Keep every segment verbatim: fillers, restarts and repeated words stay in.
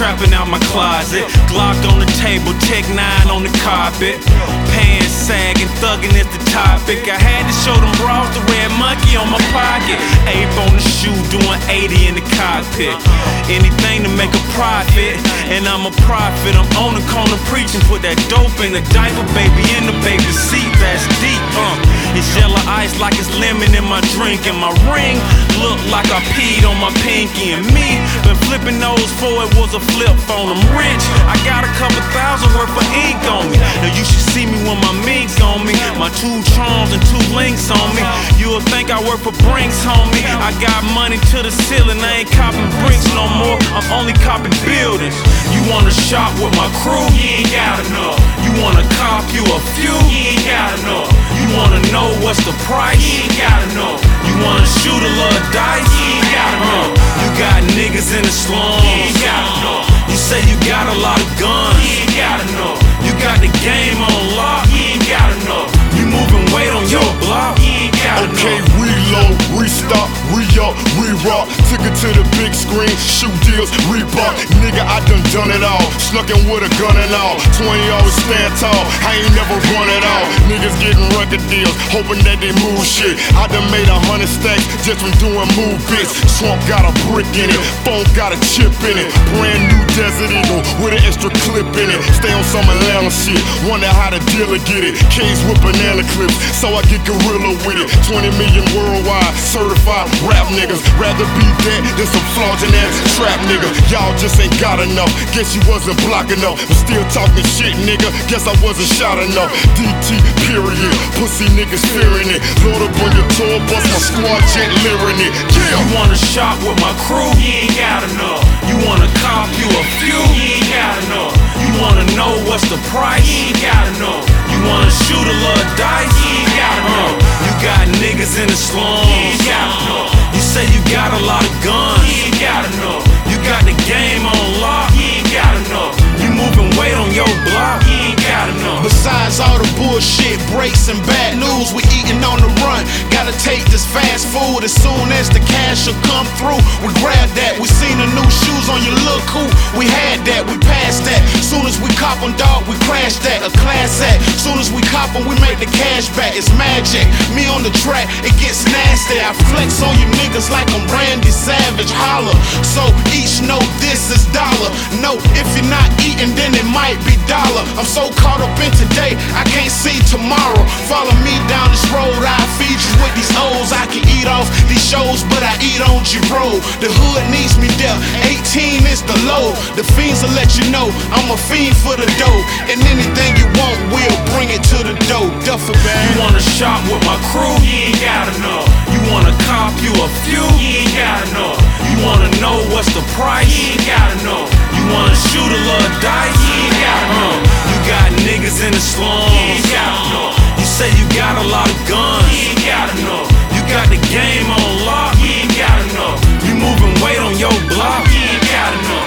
trapping out my closet. Glock on the table, Tech nine on the carpet. Pants sagging, thugging is the topic. I had to show them bras the red monkey on my pocket. Ape on the shoe, doing eighty in the cockpit. Anything to make a profit, and I'm a prophet. I'm on the corner preaching, put that dope in the diaper, baby, in the baby seat. That's deep, uh. It's yellow ice like it's lemon in my drink, and my ring look like I peed on my pinky. And me, been flipping those for it was a flip phone. I'm rich, I got a couple thousand worth of ink on me. Now you should see me with my mink on me, my two charms and two links on me. You'll think I work for Brinks, homie. I got money to the ceiling, I ain't copping bricks no more, I'm only copping buildings. You wanna shop with my crew? You ain't got enough. You wanna cop you a few? You ain't got enough. You wanna know what's the price? You ain't got enough. You wanna shoot a little dice? You ain't got enough. You got niggas in the slums? You ain't got enough. You say you got a lot of guns? You ain't got enough. You got the game on lock? You ain't got enough. You moving weight on your block? You ain't got enough. Okay, reload, restock, re-up, re-rock. Took it to the big screen, shoot deals, Reebok. Nigga, I done done it all. Snuck in with a gun and all. twenty always stand tall, I ain't never run it all. Niggas getting record deals, hoping that they move shit. I done made a hundred stacks just from doing move bits. Swamp got a brick in it, phone got a chip in it. Brand new Desert Eagle with an extra clip in it. Stay on some Atlanta shit, wonder how the dealer get it. K's with banana clips, so I get gorilla with it. twenty million worldwide, certified rap niggas. Rather be dead than some flaunting ass trap nigga. Y'all just ain't got enough, guess you wasn't block enough. But still talking shit, nigga, guess I wasn't shot enough. D T period, pussy niggas fearing it. Load up on your tour bus, my squad jet leering it. Yeah. You wanna shop with my crew? You ain't got enough. You wanna cop you a few? You ain't got enough. You wanna know what's the price? You ain't got enough. You wanna shoot a little dice? You ain't got enough. You got niggas in the slums? You ain't got enough. You say you got a lot of guns? You ain't got enough. You got the game on lock? You ain't got enough. You moving weight on your block? You ain't got enough. Besides all the bullshit, breaks and bad news, we eating on the run. Gotta take this fast food as soon as the cash will come through. We grab that, we seen the new shoes on you, look cool. We had that, we passed that. Soon as we cop them, dog, we crash that. A class act. Soon as we cop them, we make the cash back. It's magic. Me on the track, it gets nasty. I flex on you niggas like I'm Randy Savage. Holla. So each know this is dollar. No, if you're not eating, then it might be dollar. I'm so caught up in today, I can't see tomorrow. Follow me down this road, I feed you with these O's. I can eat off these shows, but I eat on G-Roll. The hood needs me there, eighteen is the low. The fiends will let you know I'm a fiend for the dough. And anything you want, we'll bring it to the dough. Duffel bag. You wanna shop with my crew? You ain't got enough. You wanna cop you a few? You ain't got enough. You wanna know what's the price? You ain't got enough. You wanna shoot a little dice? You ain't got enough. You got niggas in the slums? You ain't got enough. You say you got a lot of guns? You ain't got enough. You got the game on lock? You ain't got enough. You moving weight on your block? You ain't got enough.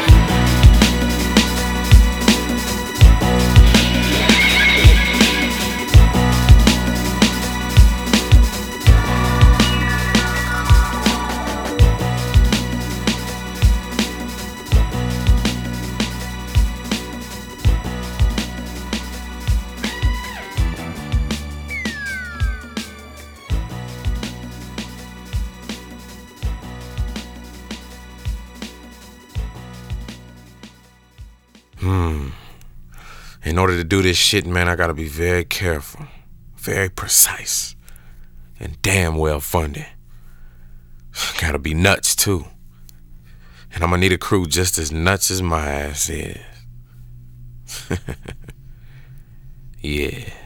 Hmm. In order to do this shit, man, I gotta be very careful, very precise, and damn well funded. Gotta be nuts, too. And I'm gonna need a crew just as nuts as my ass is. Yeah.